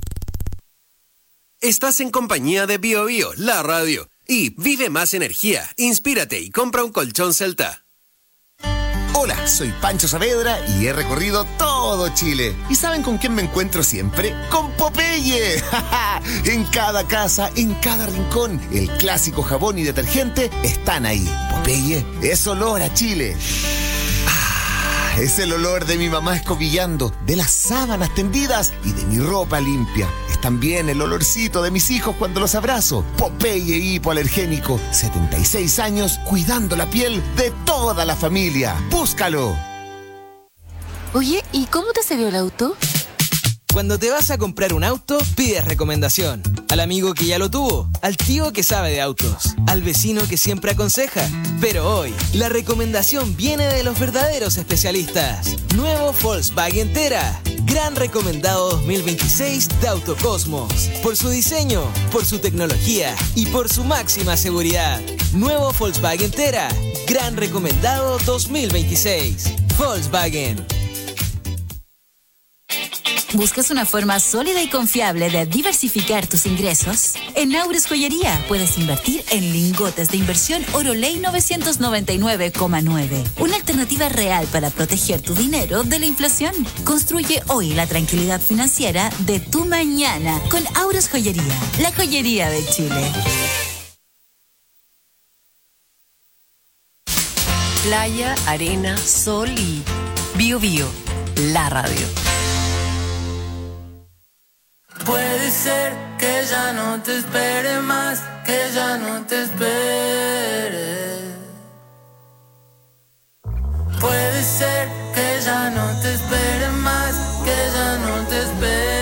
Estás en compañía de Bio Bio, la radio. Y vive más energía, inspírate y compra un colchón Celta. Hola, soy Pancho Saavedra y he recorrido todo Chile. ¿Y saben con quién me encuentro siempre? ¡Con Popeye! En cada casa, en cada rincón, el clásico jabón y detergente están ahí. Popeye es olor a Chile. Ah, es el olor de mi mamá escobillando, de las sábanas tendidas y de mi ropa limpia. Es también el olorcito de mis hijos cuando los abrazo. Popeye hipoalergénico, setenta y seis años cuidando la piel de toda la familia. ¡Búscalo! Oye, ¿y cómo te salió el auto? Cuando te vas a comprar un auto, pides recomendación. Al amigo que ya lo tuvo, al tío que sabe de autos, al vecino que siempre aconseja. Pero hoy, la recomendación viene de los verdaderos especialistas. Nuevo Volkswagen Tera. Gran recomendado dos mil veintiséis de Autocosmos. Por su diseño, por su tecnología y por su máxima seguridad. Nuevo Volkswagen Tera. Gran recomendado dos mil veintiséis. Volkswagen. ¿Buscas una forma sólida y confiable de diversificar tus ingresos? En Aures Joyería puedes invertir en lingotes de inversión Oroley novecientos noventa y nueve coma nueve. Una alternativa real para proteger tu dinero de la inflación. Construye hoy la tranquilidad financiera de tu mañana con Aures Joyería, la joyería de Chile. Playa, arena, sol y Bio Bio, la radio. Puede ser que ya no te espere más, que ya no te espere. Puede ser que ya no te espere más, que ya no te espere.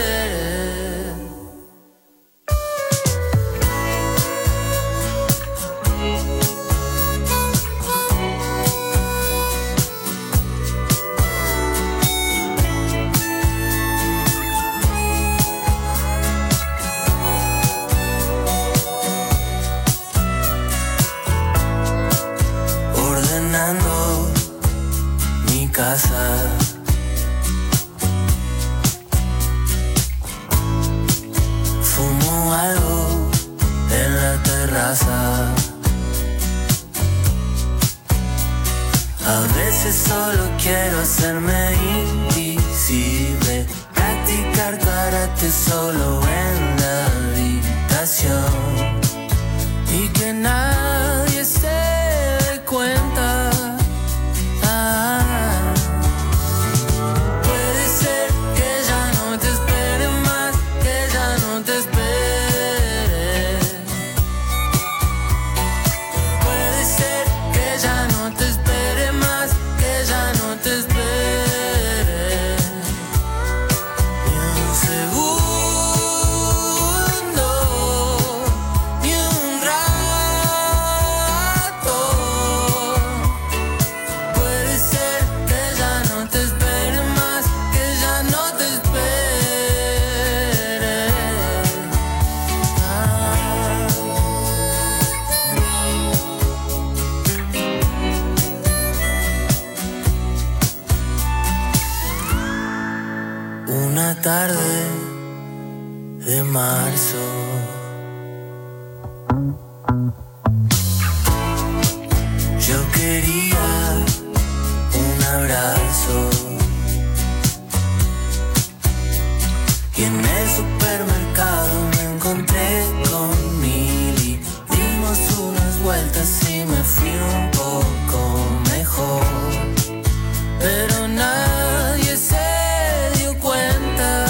Mi casa, fumo algo en la terraza. A veces solo quiero hacerme invisible, practicar karate solo en la habitación y que nadie se dé cuenta. Tarde de marzo, yo quería un abrazo y en el supermercado me encontré con Mili. Dimos unas vueltas y me fui un poco mejor, pero nadie se dio cuenta.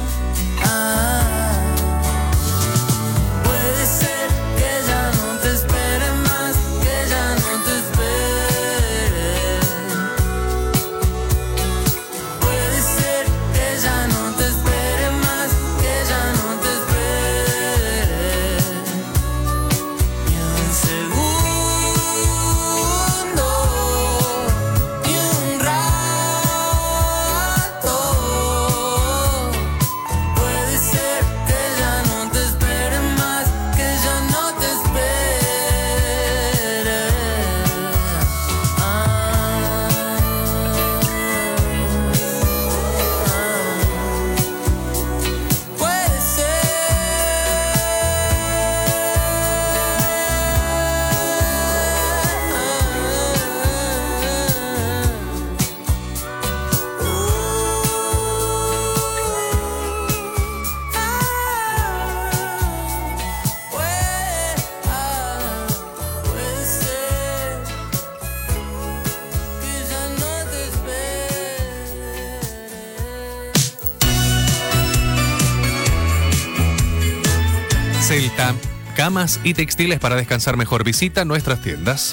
Celta, camas y textiles para descansar mejor. Visita nuestras tiendas.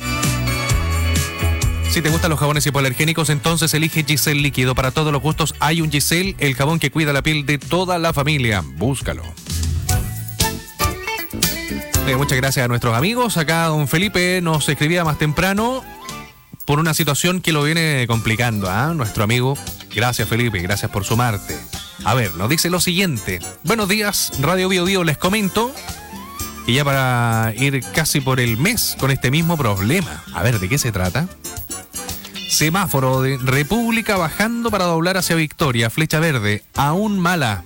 Si te gustan los jabones hipoalergénicos, entonces elige Giselle Líquido. Para todos los gustos hay un Giselle, el jabón que cuida la piel de toda la familia. Búscalo. Eh, muchas gracias a nuestros amigos. Acá don Felipe nos escribía más temprano por una situación que lo viene complicando, ¿ah? ¿eh? Nuestro amigo. Gracias, Felipe, gracias por sumarte. A ver, nos dice lo siguiente. Buenos días, Radio Bio Bio, les comento. Y ya para ir casi por el mes con este mismo problema. A ver, ¿de qué se trata? Semáforo de República bajando para doblar hacia Victoria, flecha verde, aún mala.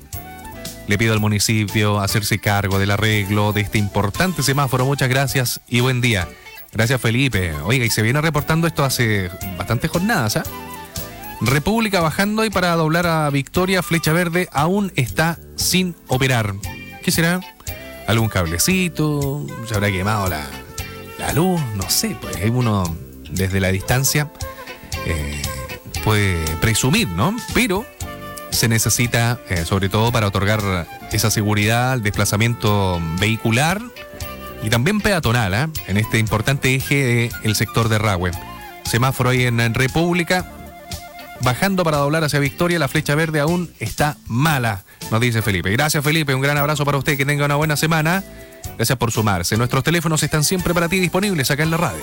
Le pido al municipio hacerse cargo del arreglo de este importante semáforo. Muchas gracias y buen día. Gracias, Felipe. Oiga, y se viene reportando esto hace bastantes jornadas, ¿ah? ¿eh? República bajando y para doblar a Victoria, flecha verde aún está sin operar. ¿Qué será? ¿Algún cablecito? ¿Se habrá quemado la, la luz? No sé, pues hay uno desde la distancia eh, puede presumir, ¿no? Pero se necesita, eh, sobre todo para otorgar esa seguridad al desplazamiento vehicular y también peatonal, ¿eh? en este importante eje del sector de Rahue. Semáforo ahí en, en República, bajando para doblar hacia Victoria, la flecha verde aún está mala, nos dice Felipe. Gracias, Felipe, un gran abrazo para usted, que tenga una buena semana. Gracias por sumarse. Nuestros teléfonos están siempre para ti disponibles acá en la radio.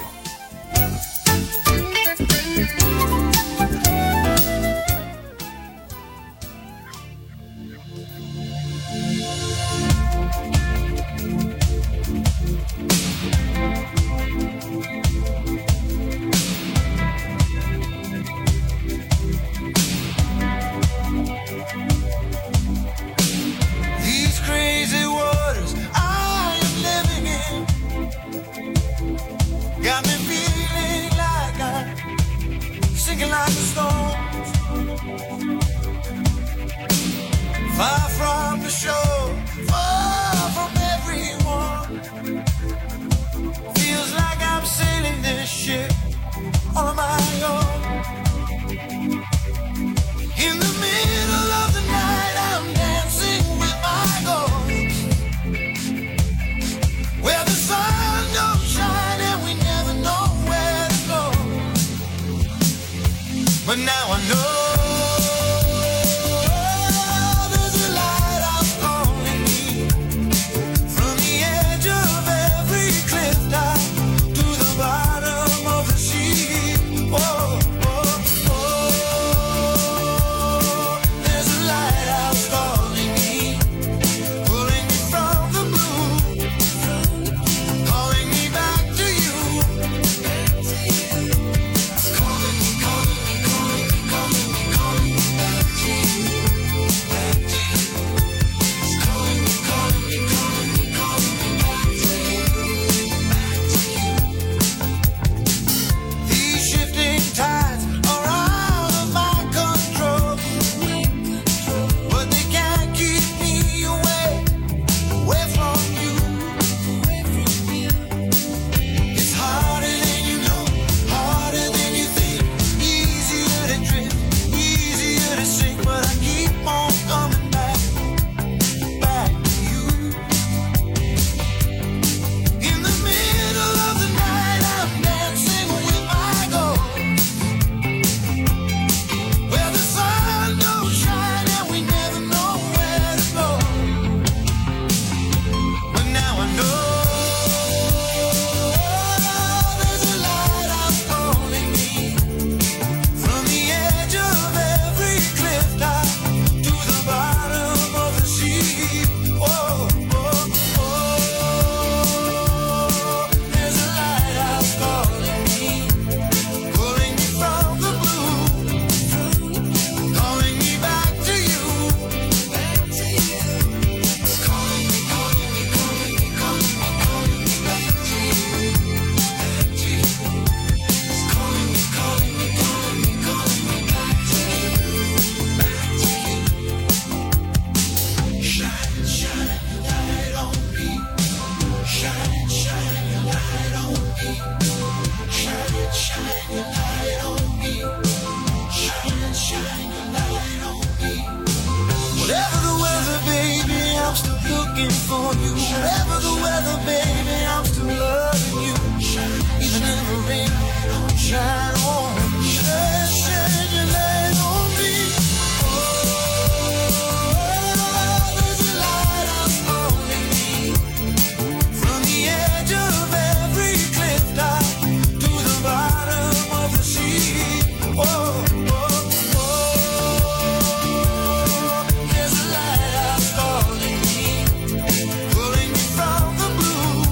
Pulling me from the blue.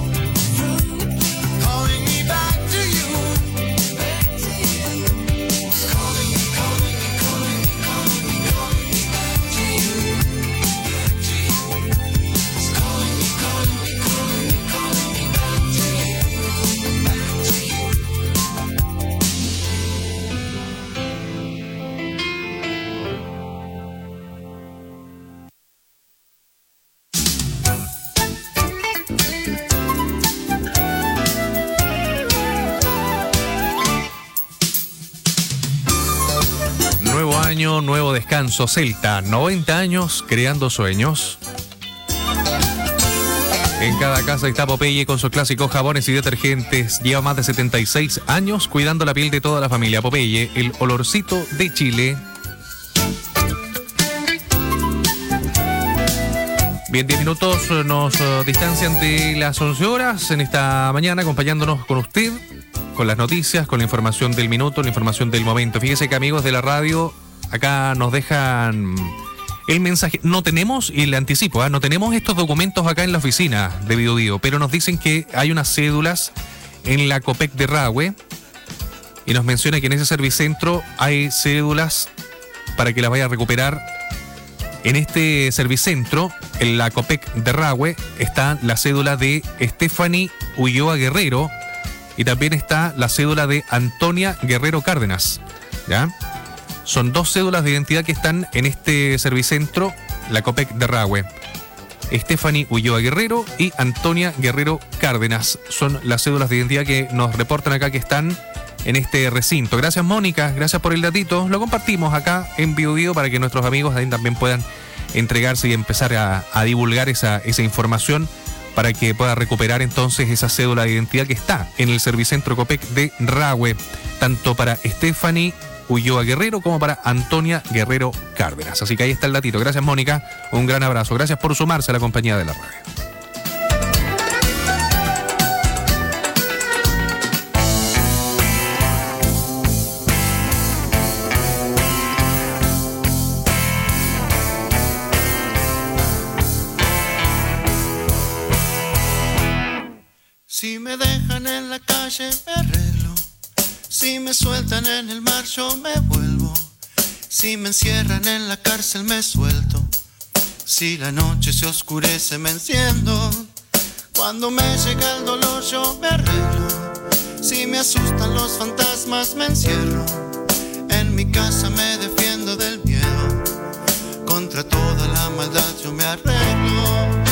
año, nuevo descanso. Celta, noventa años creando sueños. En cada casa está Popeye con sus clásicos jabones y detergentes. Lleva más de setenta y seis años cuidando la piel de toda la familia. Popeye, el olorcito de Chile. Bien, diez minutos nos distancian de las once horas en esta mañana, acompañándonos con usted, con las noticias, con la información del minuto, la información del momento. Fíjese que, amigos de la radio, acá nos dejan el mensaje. No tenemos, y le anticipo, ¿eh? no tenemos estos documentos acá en la oficina de Bio Bio, pero nos dicen que hay unas cédulas en la Copec de Rahue y nos menciona que en ese servicentro hay cédulas para que las vaya a recuperar. En este servicentro, en la Copec de Rahue, está la cédula de Stephanie Ulloa Guerrero y también está la cédula de Antonia Guerrero Cárdenas, ¿ya? Son dos cédulas de identidad que están en este servicentro, la Copec de Rahue. Stephanie Ulloa Guerrero y Antonia Guerrero Cárdenas son las cédulas de identidad que nos reportan acá que están en este recinto. Gracias, Mónica, gracias por el datito. Lo compartimos acá en Bio Bio para que nuestros amigos también puedan entregarse y empezar a, a divulgar esa, esa información para que pueda recuperar entonces esa cédula de identidad que está en el servicentro Copec de Rahue, tanto para Stephanie Ulloa Guerrero como para Antonia Guerrero Cárdenas. Así que ahí está el datito. Gracias, Mónica. Un gran abrazo. Gracias por sumarse a la compañía de la radio. Si me dejan en la calle me arreglo, si me sueltan en el mar yo me vuelvo, si me encierran en la cárcel me suelto, si la noche se oscurece me enciendo, cuando me llega el dolor yo me arreglo, si me asustan los fantasmas me encierro, en mi casa me defiendo del miedo, contra toda la maldad yo me arreglo.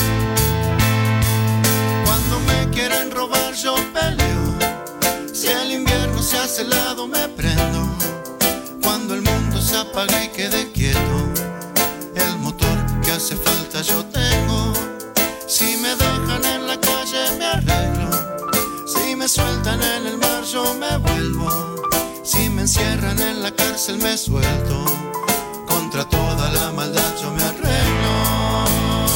Cuando me quieren robar yo peleo, si el invierno se hace helado me prendo, cuando el mundo se apaga y quede quieto, el motor que hace falta yo tengo, si me dejan en la calle me arreglo, si me sueltan en el mar yo me vuelvo, si me encierran en la cárcel me suelto, contra toda la maldad yo me arreglo.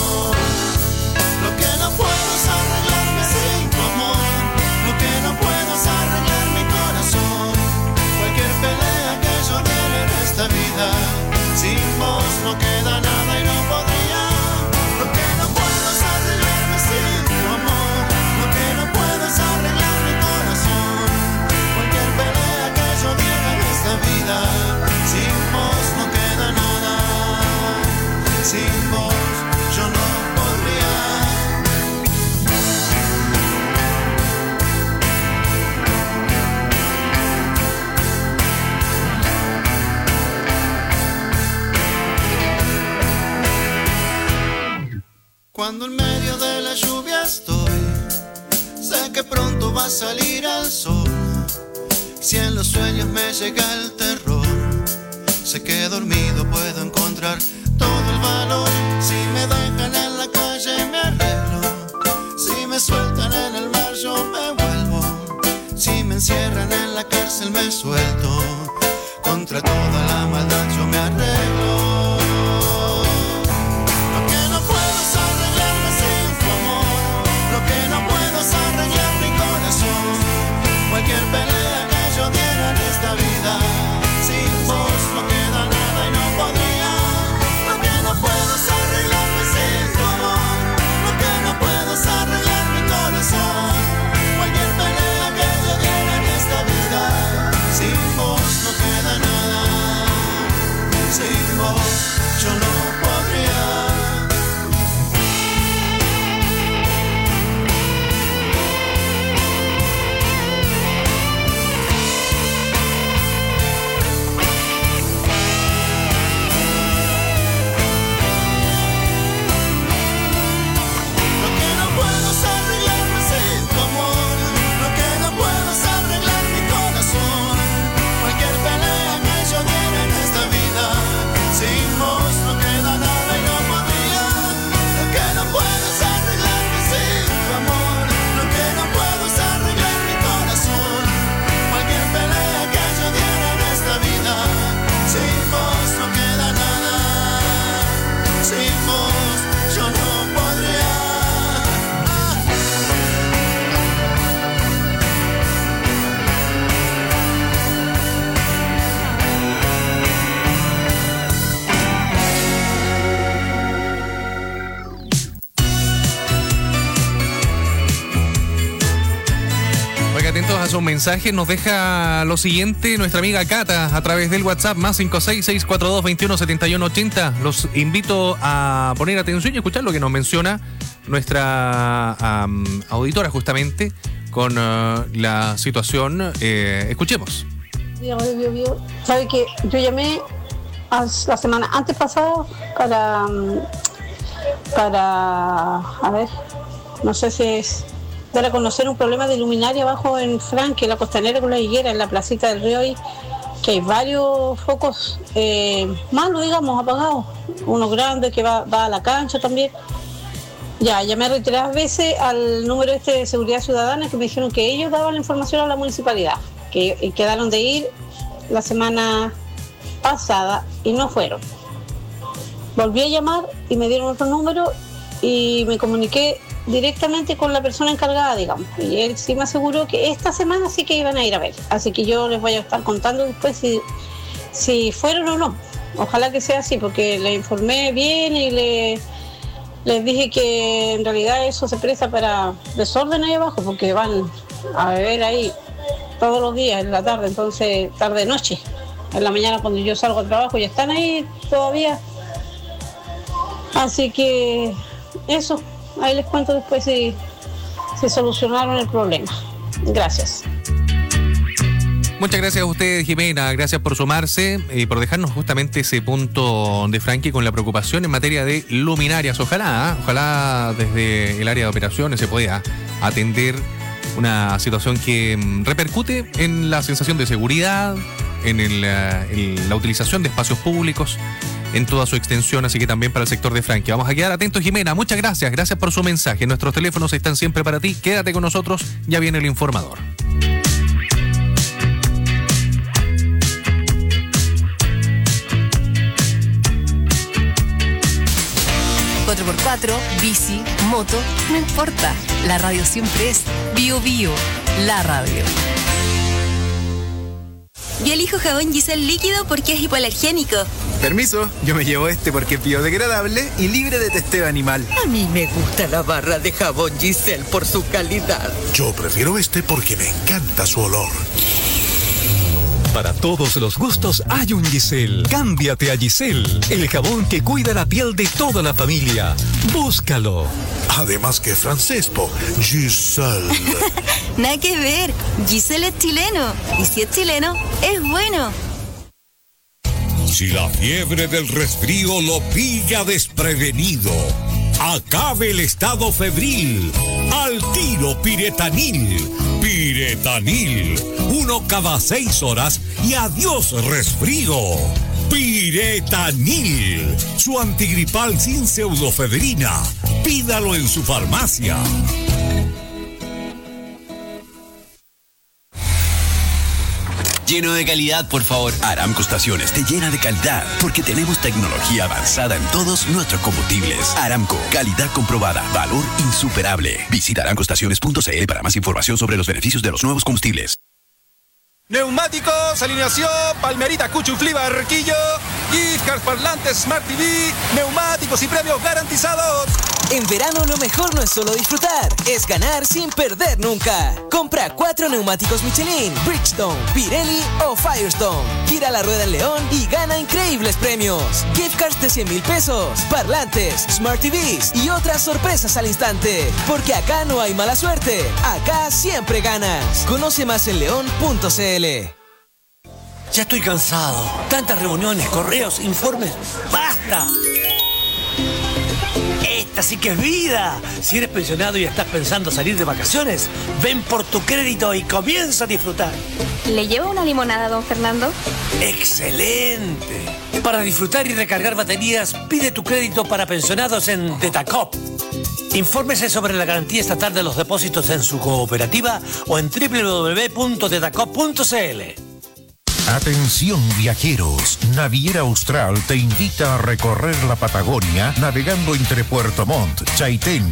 Lo que no puedo es arreglarme sin tu amor, lo que no puedo es arreglar mi corazón, cualquier pelea que yo diera en esta vida, sin vos no queda nada y no podría. Lo que no puedo es arreglarme sin tu amor, lo que no puedo es arreglar mi corazón, cualquier pelea que yo diera en esta vida, sin vos no queda nada, sin vos yo no podría. Cuando en medio de la lluvia estoy, sé que pronto va a salir el sol. Si en los sueños me llega el terror, sé que dormido puedo encontrar todo el valor. Si me dejan en la calle me arreglo, si me sueltan en el mar yo me vuelvo, si me encierran en la cárcel me suelto, contra toda la maldad yo me arreglo. Cualquier pelea que yo diera en esta vida, sin vos no queda nada y no podría. Lo que no puedo es arreglarme sin tu amor, lo que no puedo es arreglar mi corazón. Cualquier pelea que yo diera en esta vida, sin vos no queda nada, sin vos yo no podría. Sin sin vos yo no podría. Atentos a sus mensajes, nos deja lo siguiente nuestra amiga Cata a través del WhatsApp más cinco seis seis cuatro dos dos uno siete uno ocho cero. Los invito a poner atención y escuchar lo que nos menciona nuestra um, auditora justamente con uh, la situación. Eh, escuchemos. Sabe que yo llamé la semana antes pasada para para a ver, no sé si es para conocer un problema de luminaria abajo en Franque, la Costanera con la Higuera, en la placita del río, que hay varios focos eh, malos, digamos, apagados. Uno grande que va, va a la cancha también. Ya, llamé reiteradas veces al número este de Seguridad Ciudadana, que me dijeron que ellos daban la información a la municipalidad, que quedaron de ir la semana pasada y no fueron. Volví a llamar y me dieron otro número y me comuniqué directamente con la persona encargada, digamos, y él sí me aseguró que esta semana sí que iban a ir a ver, así que yo les voy a estar contando después si, si fueron o no. Ojalá que sea así, porque le informé bien y le, les dije que en realidad eso se presta para desorden ahí abajo, porque van a beber ahí todos los días en la tarde, entonces tarde noche, en la mañana cuando yo salgo al trabajo ya están ahí todavía, así que eso. Ahí les cuento después si, si solucionaron el problema. Gracias. Muchas gracias a ustedes, Jimena. Gracias por sumarse y por dejarnos justamente ese punto de Frankie con la preocupación en materia de luminarias. Ojalá, ¿eh? ojalá desde el área de operaciones se pueda atender una situación que repercute en la sensación de seguridad, en, el, en la utilización de espacios públicos en toda su extensión, así que también para el sector de Franque. Vamos a quedar atentos, Jimena. Muchas gracias, gracias por su mensaje. Nuestros teléfonos están siempre para ti. Quédate con nosotros, ya viene el informador. cuatro por cuatro, bici, moto, no importa. La radio siempre es Bio Bio, la radio. Yo elijo jabón Giselle líquido porque es hipoalergénico. Permiso, yo me llevo este porque es biodegradable y libre de testeo animal. A mí me gusta la barra de jabón Giselle por su calidad. Yo prefiero este porque me encanta su olor. Para todos los gustos hay un Giselle. Cámbiate a Giselle, el jabón que cuida la piel de toda la familia. Búscalo. Además que francés, po. Giselle. Nada que ver. Giselle es chileno. Y si es chileno, es bueno. Si la fiebre del resfrío lo pilla desprevenido, acabe el estado febril. Al tiro Piretanil. Piretanil. Uno cada seis horas y adiós resfrío. Piretanil. Su antigripal sin pseudofedrina. Pídalo en su farmacia. Lleno de calidad, por favor. Aramco Estaciones te llena de calidad porque tenemos tecnología avanzada en todos nuestros combustibles. Aramco, calidad comprobada, valor insuperable. Visita aramco estaciones punto c l para más información sobre los beneficios de los nuevos combustibles. Neumáticos, alineación, Palmerita, Cuchuflí, Barquillo, gift cards, parlantes, Smart T V, neumáticos y premios garantizados. En verano lo mejor no es solo disfrutar, es ganar sin perder nunca. Compra cuatro neumáticos Michelin, Bridgestone, Pirelli o Firestone. Gira la rueda en León y gana increíbles premios. Gift cards de cien mil pesos, parlantes, Smart T Vs y otras sorpresas al instante. Porque acá no hay mala suerte, acá siempre ganas. Conoce más en león punto c l. Ya estoy cansado. Tantas reuniones, correos, informes. ¡Basta! Esta sí que es vida. Si eres pensionado y estás pensando salir de vacaciones, ven por tu crédito y comienza a disfrutar. ¿Le llevo una limonada, don Fernando? ¡Excelente! Para disfrutar y recargar baterías, pide tu crédito para pensionados en Tetacop. Infórmese sobre la garantía estatal de los depósitos en su cooperativa o en doble u doble u doble u punto tetacop punto c l. Atención viajeros, Naviera Austral te invita a recorrer la Patagonia navegando entre Puerto Montt, Chaitén,